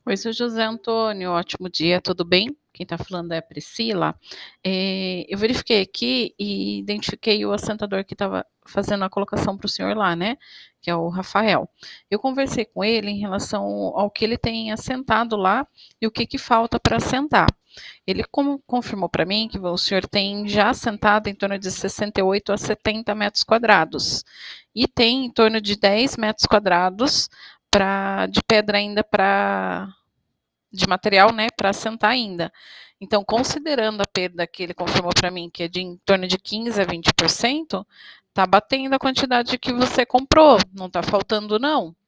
Oi, seu José Antônio, ótimo dia, tudo bem? Quem está falando é a Priscila. Eu verifiquei aqui e identifiquei o assentador que estava fazendo a colocação para o senhor lá, né? Que é o Rafael. Eu conversei com ele em relação ao que ele tem assentado lá e o que, que falta para assentar. Ele confirmou para mim que o senhor tem já assentado em torno de 68 a 70 metros quadrados e tem em torno de 10 metros quadrados de pedra ainda para de material, né, para assentar ainda. Então, considerando a perda que ele confirmou para mim, que é de em torno de 15 a 20%, tá batendo a quantidade que você comprou, não tá faltando não.